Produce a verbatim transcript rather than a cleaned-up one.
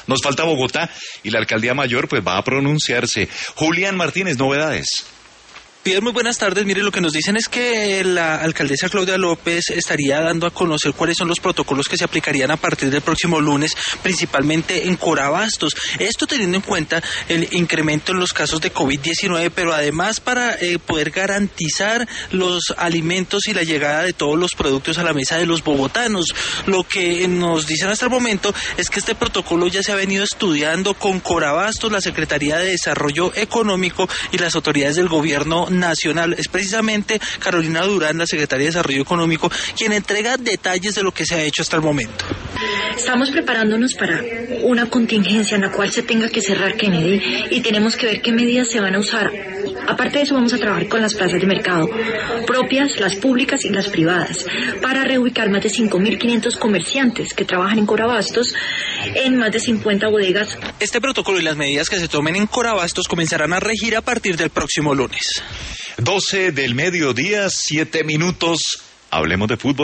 Nos falta Bogotá y la alcaldía mayor pues va a pronunciarse. Julián Martínez, novedades. Pierre, muy buenas tardes. Mire, lo que nos dicen es que la alcaldesa Claudia López estaría dando a conocer cuáles son los protocolos que se aplicarían a partir del próximo lunes, principalmente en Corabastos. Esto teniendo en cuenta el incremento en los casos de COVID diecinueve, pero además para eh, poder garantizar los alimentos y la llegada de todos los productos a la mesa de los bogotanos. Lo que nos dicen hasta el momento es que este protocolo ya se ha venido estudiando con Corabastos, la Secretaría de Desarrollo Económico y las autoridades del gobierno nacional. Es precisamente Carolina Durán, la secretaria de Desarrollo Económico, quien entrega detalles de lo que se ha hecho hasta el momento. Estamos preparándonos para una contingencia en la cual se tenga que cerrar Kennedy y tenemos que ver qué medidas se van a usar. Aparte de eso, vamos a trabajar con las plazas de mercado propias, las públicas y las privadas, para reubicar más de cinco mil quinientos comerciantes que trabajan en Corabastos en más de cincuenta bodegas. Este protocolo y las medidas que se tomen en Corabastos comenzarán a regir a partir del próximo lunes. doce del mediodía, siete minutos. Hablemos de fútbol.